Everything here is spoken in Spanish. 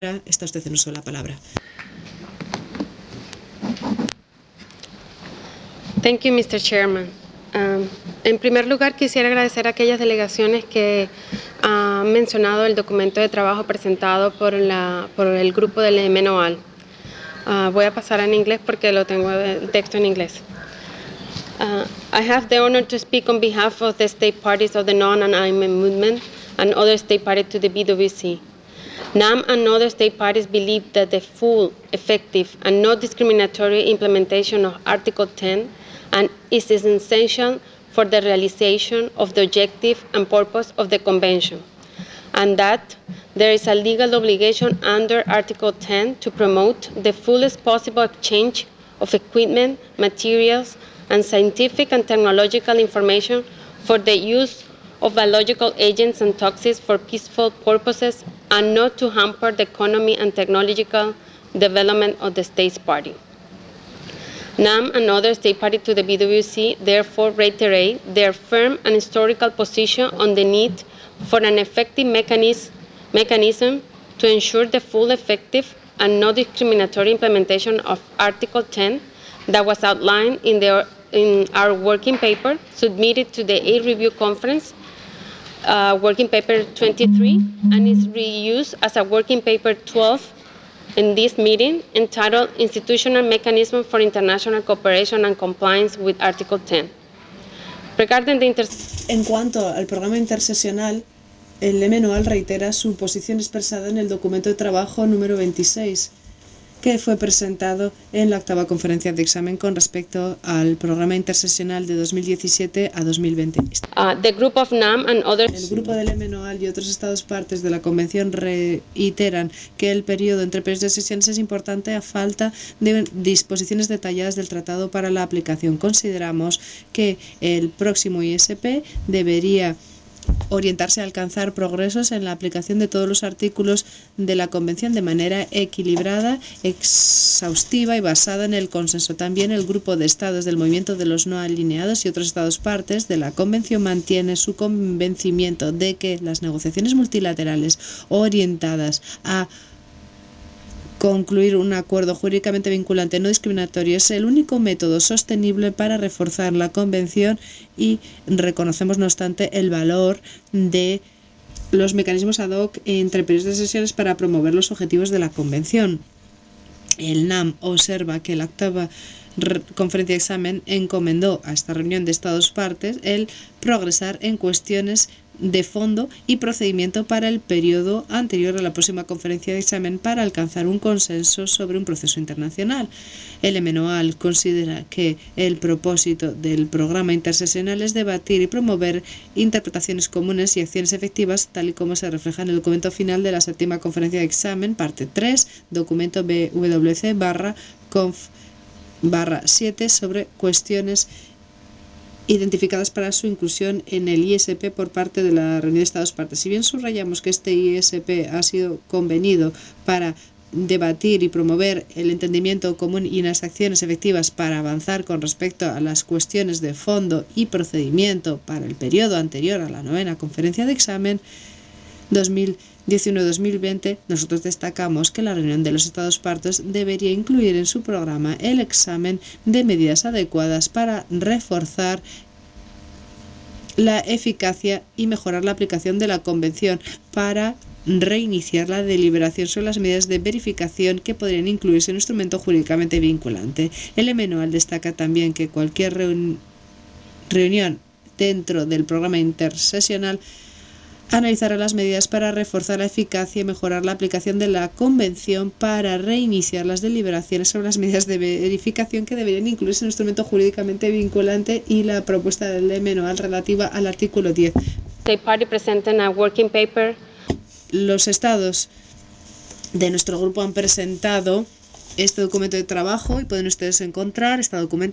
Está usted en uso de la palabra. Thank you, Mr. Chairman. En primer lugar, quisiera agradecer a aquellas delegaciones que han mencionado el documento de trabajo presentado por el grupo del MNOAL. Voy a pasar en inglés porque lo tengo el texto en inglés. I have the honor to speak on behalf of the state parties of the Non-Alignment Movement and other state parties to the BWC. NAM and other state parties believe that the full, effective, and non-discriminatory implementation of Article 10 is essential for the realization of the objective and purpose of the Convention, and that there is a legal obligation under Article 10 to promote the fullest possible exchange of equipment, materials, and scientific and technological information for the use of biological agents and toxins for peaceful purposes and not to hamper the economy and technological development of the states party. NAM and other state parties to the BWC therefore reiterate their firm and historical position on the need for an effective mechanism to ensure the full, effective, and non-discriminatory implementation of Article 10 that was outlined in our working paper submitted to the A Review Conference, working paper 23, and is reused as a working paper 12 in this meeting, entitled Institutional Mechanism for International Cooperation and Compliance with Article 10. En cuanto al programa intersesional, el MNOAL reitera su posición expresada en el documento de trabajo número 26, que fue presentado en la 8ª conferencia de examen con respecto al programa intersesional de 2017 a 2020. El grupo del MNOAL y otros estados partes de la Convención reiteran que el periodo entre periodos de sesiones es importante a falta de disposiciones detalladas del tratado para la aplicación. Consideramos que el próximo ISP debería orientarse a alcanzar progresos en la aplicación de todos los artículos de la Convención de manera equilibrada, exhaustiva y basada en el consenso. También el grupo de estados del movimiento de los no alineados y otros estados partes de la Convención mantiene su convencimiento de que las negociaciones multilaterales orientadas a concluir un acuerdo jurídicamente vinculante no discriminatorio es el único método sostenible para reforzar la Convención y reconocemos, no obstante, el valor de los mecanismos ad hoc entre periodos de sesiones para promover los objetivos de la Convención. El NAM observa que la 8ª conferencia de examen encomendó a esta reunión de estados partes el progresar en cuestiones de fondo y procedimiento para el periodo anterior a la próxima conferencia de examen para alcanzar un consenso sobre un proceso internacional. El MNOAL considera que el propósito del programa intersesional es debatir y promover interpretaciones comunes y acciones efectivas, tal y como se refleja en el documento final de la 7ª conferencia de examen, parte 3, documento BWC/conf/7 sobre cuestiones identificadas para su inclusión en el ISP por parte de la reunión de estados partes. Si bien subrayamos que este ISP ha sido convenido para debatir y promover el entendimiento común y unas acciones efectivas para avanzar con respecto a las cuestiones de fondo y procedimiento para el periodo anterior a la 9ª conferencia de examen 2019-2020, nosotros destacamos que la reunión de los estados partes debería incluir en su programa el examen de medidas adecuadas para reforzar la eficacia y mejorar la aplicación de la Convención para reiniciar la deliberación sobre las medidas de verificación que podrían incluirse en un instrumento jurídicamente vinculante. El MNOAL destaca también que cualquier reunión dentro del programa intersesional analizará las medidas para reforzar la eficacia y mejorar la aplicación de la Convención para reiniciar las deliberaciones sobre las medidas de verificación que deberían incluirse en un instrumento jurídicamente vinculante y la propuesta del MNOAL relativa al artículo 10. State Party presentan a working paper. Los estados de nuestro grupo han presentado este documento de trabajo y pueden ustedes encontrar este documento